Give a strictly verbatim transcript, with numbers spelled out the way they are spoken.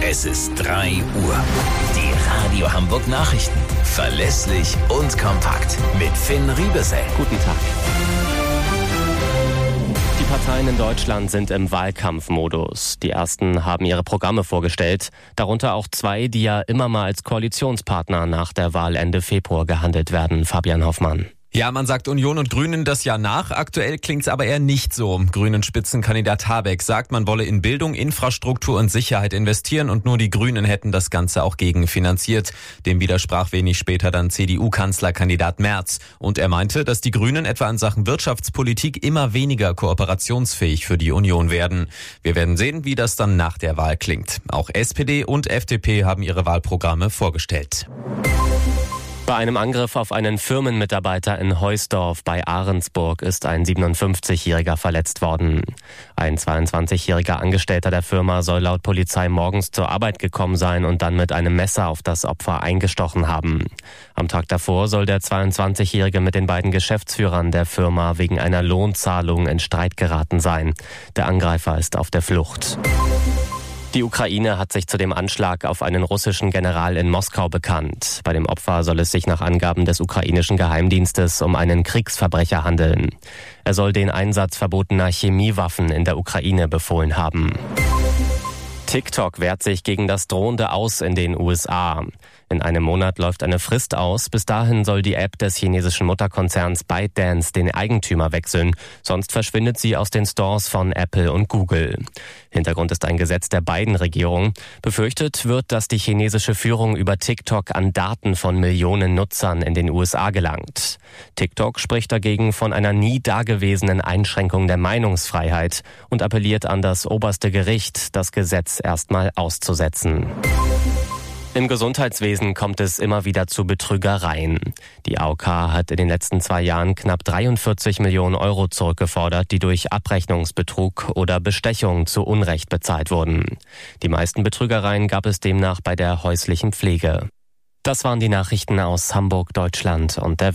Es ist drei Uhr. Die Radio Hamburg Nachrichten. Verlässlich und kompakt. Mit Finn Riebesell. Guten Tag. Die Parteien in Deutschland sind im Wahlkampfmodus. Die ersten haben ihre Programme vorgestellt, darunter auch zwei, die ja immer mal als Koalitionspartner nach der Wahl Ende Februar gehandelt werden. Fabian Hoffmann. Ja, man sagt Union und Grünen das Jahr nach. Aktuell klingt's aber eher nicht so. Grünen Spitzenkandidat Habeck sagt, man wolle in Bildung, Infrastruktur und Sicherheit investieren und nur die Grünen hätten das Ganze auch gegenfinanziert. Dem widersprach wenig später dann C D U-Kanzlerkandidat Merz. Und er meinte, dass die Grünen etwa in Sachen Wirtschaftspolitik immer weniger kooperationsfähig für die Union werden. Wir werden sehen, wie das dann nach der Wahl klingt. Auch S P D und F D P haben ihre Wahlprogramme vorgestellt. Bei einem Angriff auf einen Firmenmitarbeiter in Heusdorf bei Ahrensburg ist ein siebenundfünfzigjähriger verletzt worden. Ein zweiundzwanzigjähriger Angestellter der Firma soll laut Polizei morgens zur Arbeit gekommen sein und dann mit einem Messer auf das Opfer eingestochen haben. Am Tag davor soll der zweiundzwanzigjährige mit den beiden Geschäftsführern der Firma wegen einer Lohnzahlung in Streit geraten sein. Der Angreifer ist auf der Flucht. Die Ukraine hat sich zu dem Anschlag auf einen russischen General in Moskau bekannt. Bei dem Opfer soll es sich nach Angaben des ukrainischen Geheimdienstes um einen Kriegsverbrecher handeln. Er soll den Einsatz verbotener Chemiewaffen in der Ukraine befohlen haben. TikTok wehrt sich gegen das drohende Aus in den U S A. In einem Monat läuft eine Frist aus. Bis dahin soll die App des chinesischen Mutterkonzerns ByteDance den Eigentümer wechseln. Sonst verschwindet sie aus den Stores von Apple und Google. Hintergrund ist ein Gesetz der beiden Regierungen. Befürchtet wird, dass die chinesische Führung über TikTok an Daten von Millionen Nutzern in den U S A gelangt. TikTok spricht dagegen von einer nie dagewesenen Einschränkung der Meinungsfreiheit und appelliert an das oberste Gericht, das Gesetz erstmal auszusetzen. Im Gesundheitswesen kommt es immer wieder zu Betrügereien. Die A O K hat in den letzten zwei Jahren knapp dreiundvierzig Millionen Euro zurückgefordert, die durch Abrechnungsbetrug oder Bestechung zu Unrecht bezahlt wurden. Die meisten Betrügereien gab es demnach bei der häuslichen Pflege. Das waren die Nachrichten aus Hamburg, Deutschland und der